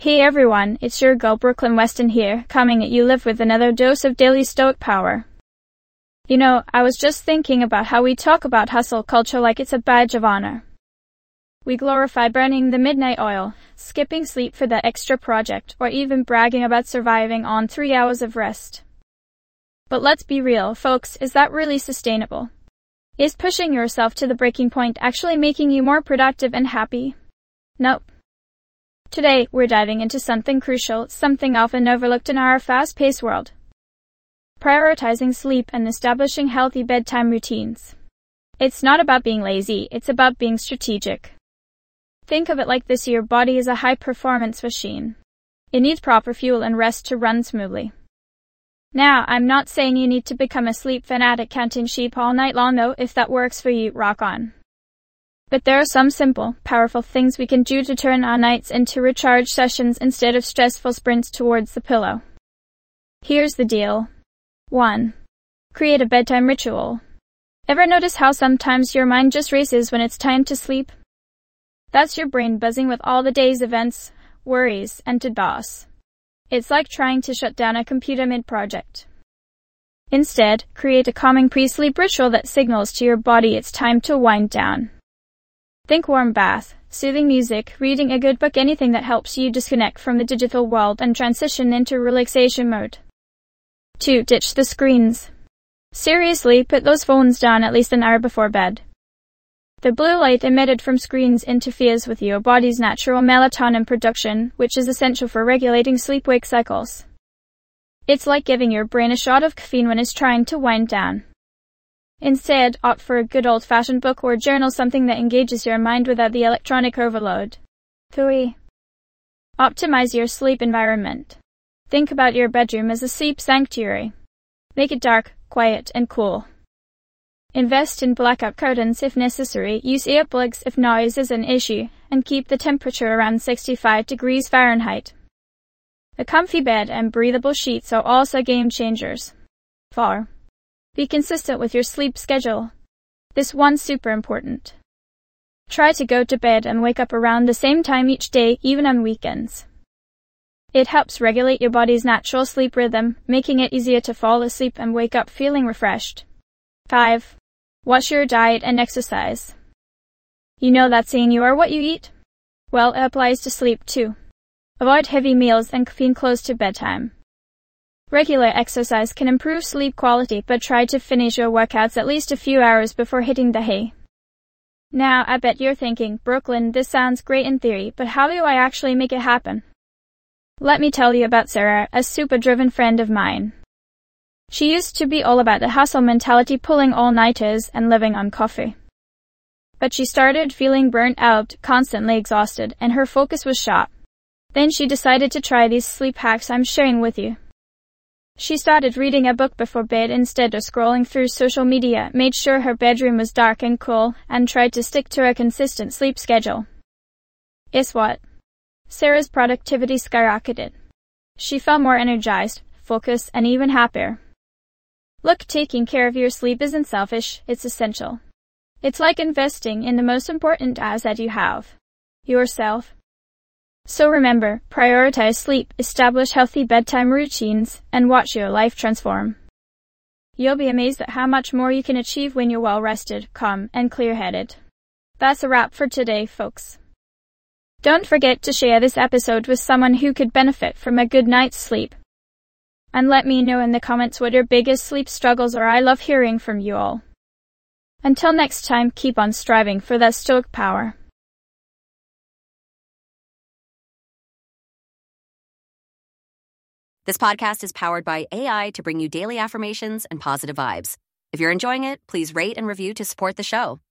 Hey everyone, it's your girl Brooklyn Weston here, coming at you live with another dose of daily stoic power. You know, I was just thinking about how we talk about hustle culture like it's a badge of honor. We glorify burning the midnight oil, skipping sleep for that extra project, or even bragging about surviving on 3 hours of rest. But let's be real, folks, is that really sustainable? Is pushing yourself to the breaking point actually making you more productive and happy? Nope. Today, we're diving into something crucial, something often overlooked in our fast-paced world. Prioritizing sleep and establishing healthy bedtime routines. It's not about being lazy, it's about being strategic. Think of it like this: your body is a high-performance machine. It needs proper fuel and rest to run smoothly. Now, I'm not saying you need to become a sleep fanatic counting sheep all night long though. If that works for you, rock on. But there are some simple, powerful things we can do to turn our nights into recharge sessions instead of stressful sprints towards the pillow. Here's the deal. 1. Create a bedtime ritual. Ever notice how sometimes your mind just races when it's time to sleep? That's your brain buzzing with all the day's events, worries, and to-dos. It's like trying to shut down a computer mid-project. Instead, create a calming pre-sleep ritual that signals to your body it's time to wind down. Think warm bath, soothing music, reading a good book, anything that helps you disconnect from the digital world and transition into relaxation mode. 2. Ditch the screens. Seriously, put those phones down at least an hour before bed. The blue light emitted from screens interferes with your body's natural melatonin production, which is essential for regulating sleep-wake cycles. It's like giving your brain a shot of caffeine when it's trying to wind down. Instead, opt for a good old-fashioned book or journal, something that engages your mind without the electronic overload. 3. Optimize your sleep environment. Think about your bedroom as a sleep sanctuary. Make it dark, quiet, and cool. Invest in blackout curtains if necessary, use earplugs if noise is an issue, and keep the temperature around 65 degrees Fahrenheit. A comfy bed and breathable sheets are also game changers. 4. Be consistent with your sleep schedule. This one's super important. Try to go to bed and wake up around the same time each day, even on weekends. It helps regulate your body's natural sleep rhythm, making it easier to fall asleep and wake up feeling refreshed. 5. Watch your diet and exercise. You know that saying, you are what you eat? Well, it applies to sleep too. Avoid heavy meals and caffeine close to bedtime. Regular exercise can improve sleep quality, but try to finish your workouts at least a few hours before hitting the hay. Now, I bet you're thinking, Brooklyn, this sounds great in theory, but how do I actually make it happen? Let me tell you about Sarah, a super driven friend of mine. She used to be all about the hustle mentality, pulling all-nighters and living on coffee. But she started feeling burnt out, constantly exhausted, and her focus was shot. Then she decided to try these sleep hacks I'm sharing with you. She started reading a book before bed instead of scrolling through social media, made sure her bedroom was dark and cool, and tried to stick to a consistent sleep schedule. Guess what? Sarah's productivity skyrocketed. She felt more energized, focused, and even happier. Look, taking care of your sleep isn't selfish, it's essential. It's like investing in the most important asset you have: yourself. So remember, prioritize sleep, establish healthy bedtime routines, and watch your life transform. You'll be amazed at how much more you can achieve when you're well-rested, calm, and clear-headed. That's a wrap for today, folks. Don't forget to share this episode with someone who could benefit from a good night's sleep. And let me know in the comments what your biggest sleep struggles are. I love hearing from you all. Until next time, keep on striving for that stoic power. This podcast is powered by AI to bring you daily affirmations and positive vibes. If you're enjoying it, please rate and review to support the show.